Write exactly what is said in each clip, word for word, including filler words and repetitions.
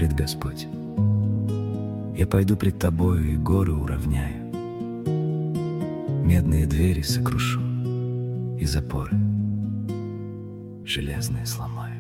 говорит Господь: я пойду пред тобою и горы уравняю, медные двери сокрушу и запоры железные сломаю.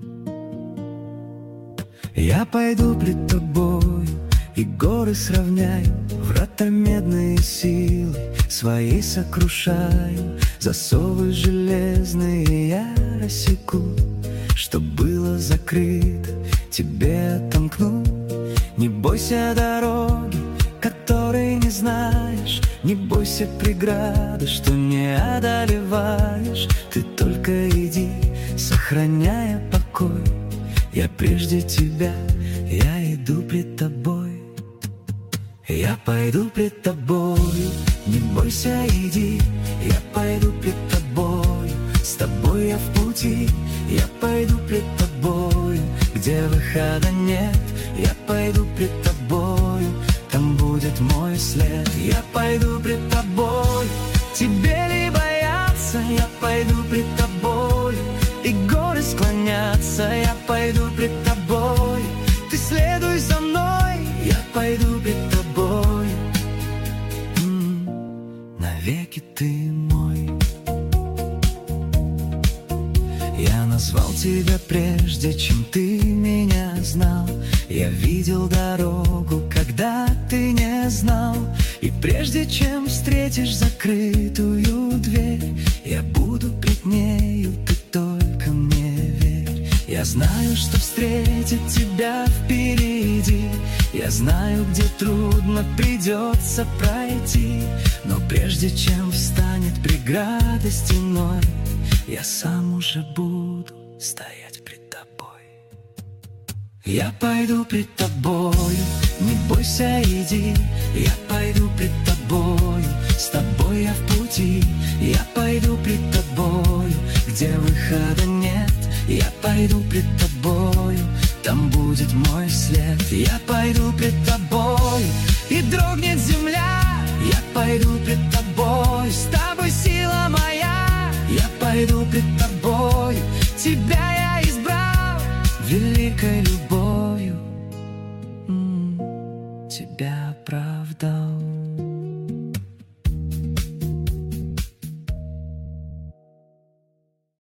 Я пойду пред тобою и горы сравняю, врата медные силы своей сокрушаю, засовы железные я рассеку, что было закрыто, тебе отомкну. Не бойся дороги, которой не знаешь, не бойся преграды, что не одолеваешь. Ты только иди, сохраняя покой. Я прежде тебя, я иду пред тобой. Я пойду пред тобою, не бойся, иди. Я пойду пред тобою, с тобой я в пути. Я пойду пред тобою, где выхода нет. Я пойду пред тобою, там будет мой след. Я пойду пред тобою, тебе ли бояться? Я пойду пред тобою, и горы склонятся. Я пойду пред тобою, ты следуй за мной. Я пойду пред тобою, м-м, навеки ты мой. Я назвал тебя прежде, чем ты меня знал. Я видел дорогу, когда ты не знал. И прежде чем встретишь закрытую дверь, я буду пред нею, ты только мне верь. Я знаю, что встретит тебя впереди. Я знаю, где трудно придется пройти. Но прежде чем встанет преграда стеной, я сам уже буду стоять пред тобой. Я пойду пред тобою, не бойся, иди. Я пойду пред тобою, с тобой я в пути. Я пойду пред тобою, где выхода нет. Я пойду пред тобою, там будет мой след. Я пойду пред тобою, и дрогнет земля. Я пойду пред тобою, с тобой сила моя. Я пойду пред тобою, тебя я избрал великой любовью.